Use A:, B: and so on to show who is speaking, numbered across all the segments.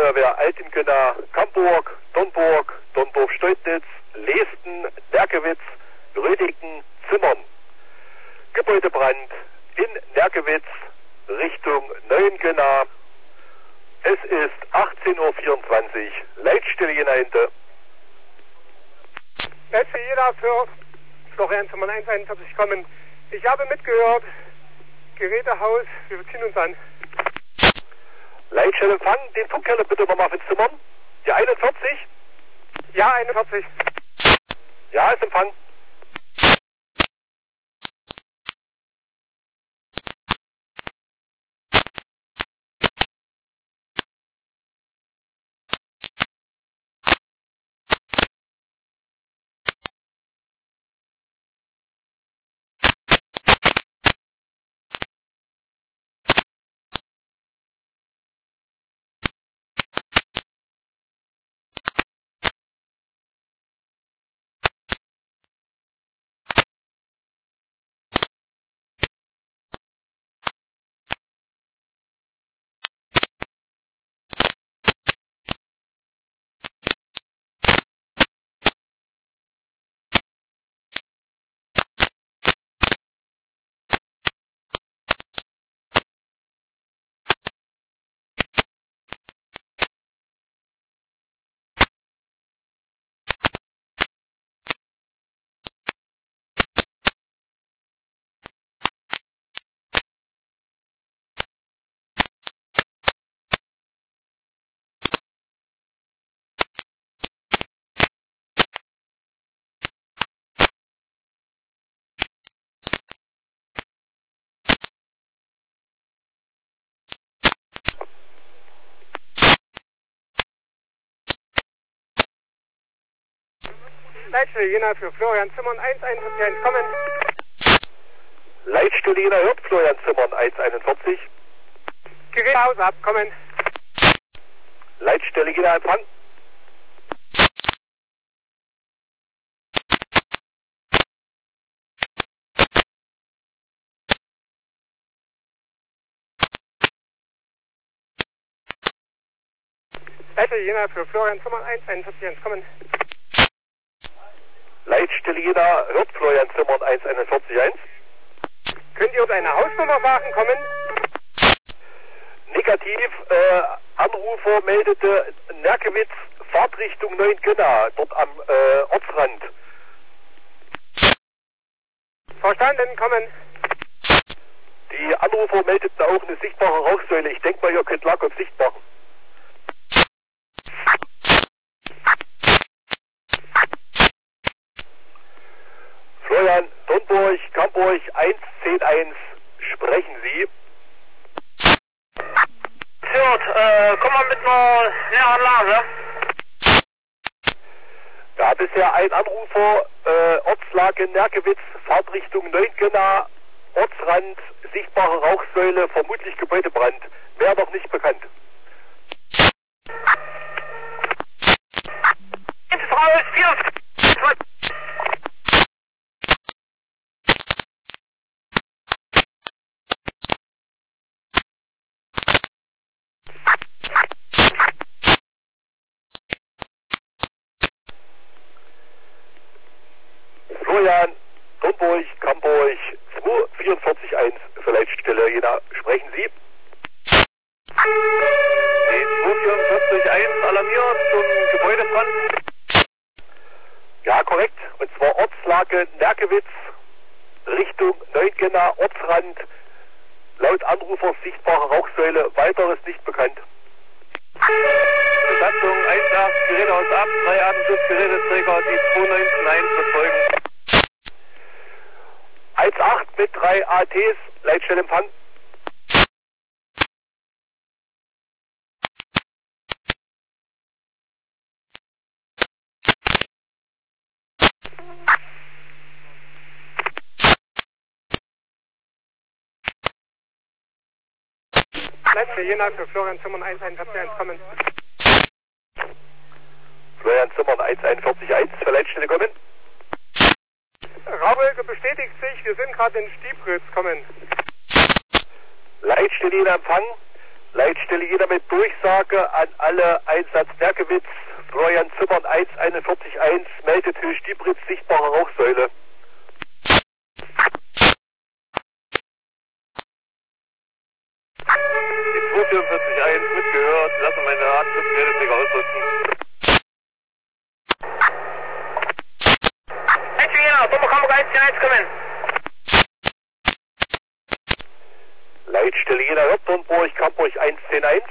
A: Feuerwehr Altengönner, Camburg, Dornburg, Dornburg-Steutnitz, Leesten, Nerkewitz, Rödigen, Zimmern. Gebäudebrand in Nerkewitz Richtung Neuengönner. Es ist 18:24 Uhr. Leitstelle Jena Ente.
B: Letzte Jena für Florian Zimmern 141 kommen. Ich habe mitgehört, Gerätehaus, wir ziehen uns an.
A: Leitstelle Empfang, den Funkkeller bitte nochmal für Zimmern. Die 41?
B: Ja, 41.
A: Ja, ist Empfang.
B: Leitstelle Jena für Florian Zimmern 141 kommen.
A: Leitstelle Jena hört Florian Zimmern 141.
B: Gerätehaus abkommen.
A: Leitstelle Jena Empfang.
B: Leitstelle Jena für Florian Zimmern 141 kommen.
A: Leitstelle Jena hört Florian Zimmern 141.
B: Könnt ihr uns eine Hausnummer sagen kommen?
A: Negativ, Anrufer meldete Nerkewitz, Fahrtrichtung Neuengönner, dort am Ortsrand.
B: Verstanden, kommen.
A: Die Anrufer meldeten auch eine sichtbare Rauchsäule. Ich denke mal, ihr könnt Lagerkow sicht machen. Florian, Dornburg, Camburg 101, sprechen Sie.
B: Komm mal mit einer Näheranlage.
A: Ja, bisher ein Anrufer, Ortslage Nerkewitz, Fahrtrichtung Neuengönner, Ortsrand, sichtbare Rauchsäule, vermutlich Gebäudebrand. Mehr noch nicht bekannt.
B: Raus, 4.
A: Florian, Dornburg, Camburg 2441 für Leitstelle Jena. Sprechen Sie.
B: Die 2441 alarmiert zum Gebäudebrand.
A: Ja, korrekt. Und zwar Ortslage Nerkewitz, Richtung Neuengönner, Ortsrand. Laut Anrufer sichtbare Rauchsäule. Weiteres nicht bekannt.
B: Besatzung 1-8, Gerätehaus ab, 3 Atemschutzgeräteträger, die 291 verfolgen.
A: 1-8 mit 3 ATs, Leitstelle Empfang.
B: Leitstelle Jena für Florian Zimmern 141 kommen.
A: Florian Zimmern 141 für Leitstelle kommen.
B: Rauchwolke bestätigt sich, wir sind gerade in Stiebritz kommen.
A: Leitstelle Jena Empfang. Leitstelle jeder mit Durchsage an alle Einsatz Nerkewitz, Florian Zimmern 141.1, meldet Höhe Stiebritz, sichtbare Rauchsäule.
C: Die 244.1 mitgehört, lassen meine Atemschutzgeräte ausrüsten.
A: Leitstelle jeder Hörturnburg, Kamburg 110.1.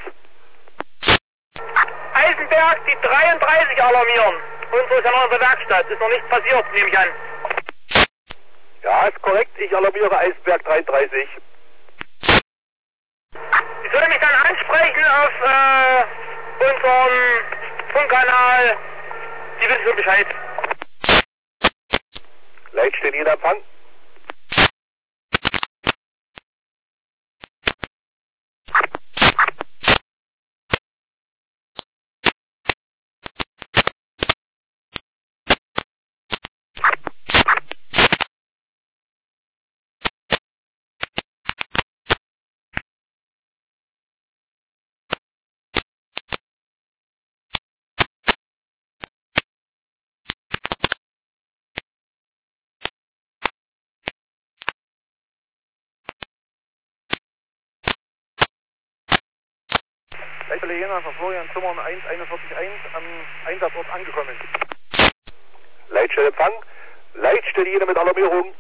D: Eisenberg, die 33 alarmieren. Unsere ist ja noch in der Werkstatt, ist noch nichts passiert, nehme ich an.
A: Ja, ist korrekt, ich alarmiere Eisenberg 33.
D: Ich soll mich dann ansprechen auf unseren Funkkanal. Die wissen schon Bescheid.
A: Leitstelle jeder Empfang.
C: Leitstelle Jena von Florian Zimmern 141.1 am Einsatzort angekommen.
A: Leitstelle Empfang. Leitstelle jeder mit Alarmierung.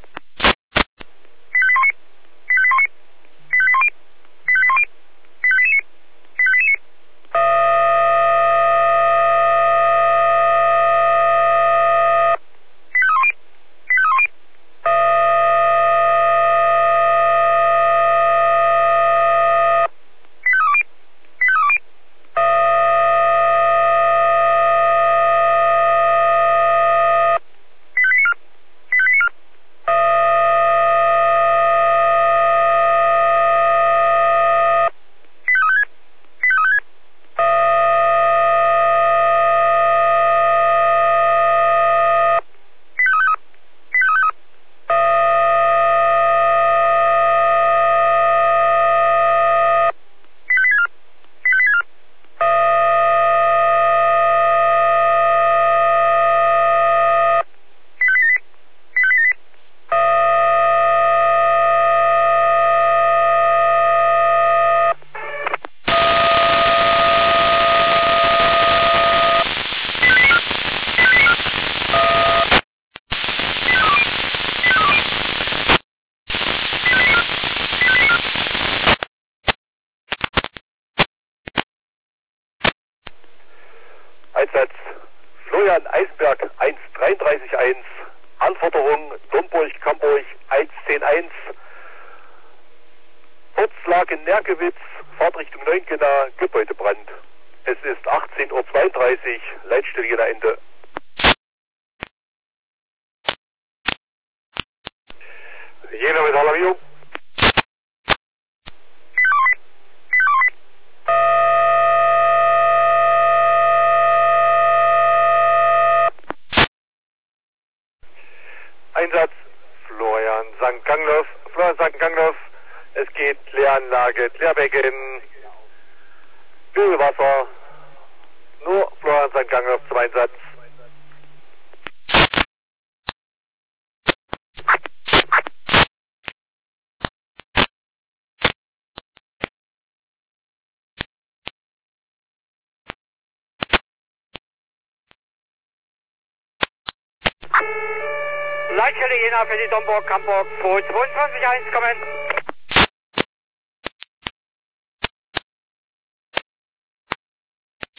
A: Einsatz Florian Eisenberg 133.1, Anforderung Domburg, Kamburg 110.1, Ortslage Nerkewitz, Fahrtrichtung Neunkena, Gebäudebrand. Es ist 18:32 Uhr, Leitstelle Jena Ende.
C: Jena mit Alarmierung. Einsatz Florian St. Gangloff. Florian St. Gangloff. Es geht Kläranlage, Klärbecken, Kühlwasser. Nur Florian St. Gangloff zum Einsatz.
D: Leitstelle Jena für die Domburg, Kamburg 222.1 kommen.